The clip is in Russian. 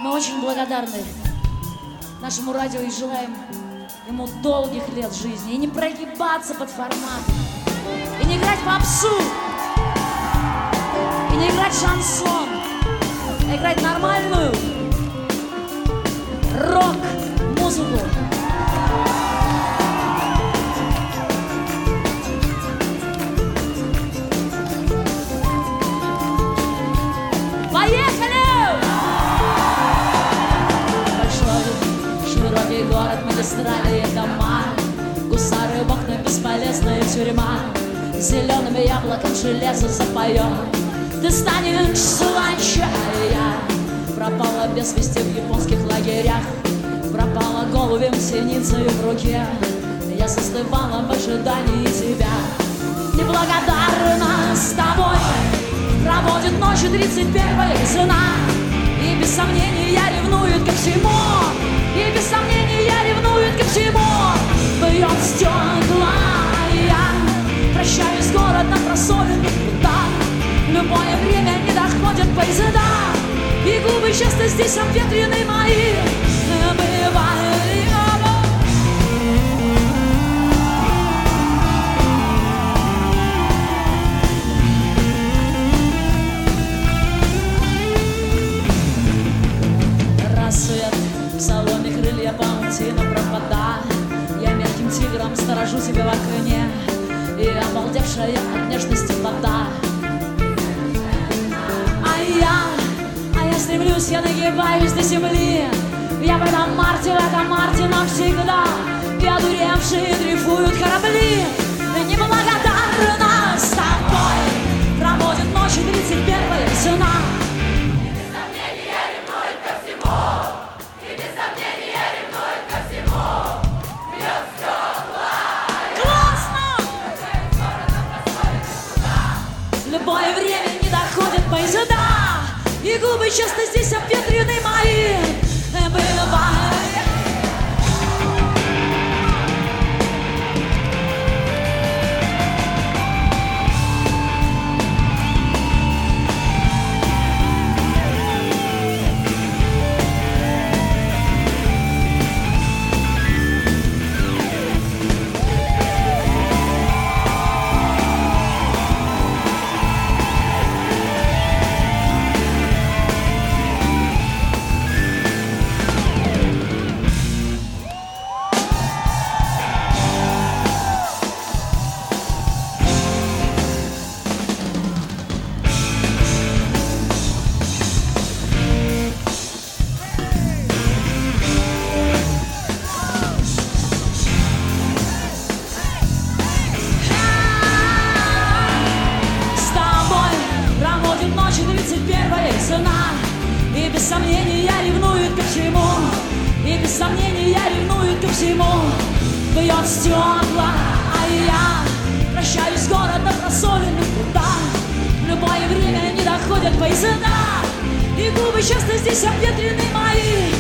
Мы очень благодарны нашему радио и желаем ему долгих лет жизни. И не прогибаться под форматы, и не играть попсу, и не играть шансон, а играть нормальную рок-музыку. Город, магистрали и дома, гусары, бухты, бесполезная тюрьма. Зелеными яблоком железо запоет. Ты станешь слаще, а я пропала без вести в японских лагерях. Пропала голубем синицей в руке. Я застывала в ожидании тебя. Неблагодарна с тобой проводит ночи 31-я весна. И без сомнения ревнует ко всему. И без сомнения ревнует ко всему. Бьет стекла, я прощаюсь, город на просоленных путах. Любое время не доходят поезда, и губы часто здесь обветрены мои. Бывает. В салоне крылья паутина пропада. Я мелким тигром сторожу тебя в окне, и обалдевшая от нежности вода. А я стремлюсь, я нагибаюсь до земли. Я в этом марте навсегда. И одуревшие дрейфуют корабли. Неблагодарна с тобой проводит ночи 31-я весна. Любое время не доходит поезда, и губы часто здесь обветрены мои. Бывает. И без сомнения ревнует ко всему. И без сомнения ревнует ко всему. Бьет стекла, а я прощаюсь, город на просоленных путах. Любое время не доходят поезда, и губы часто здесь обветрены мои.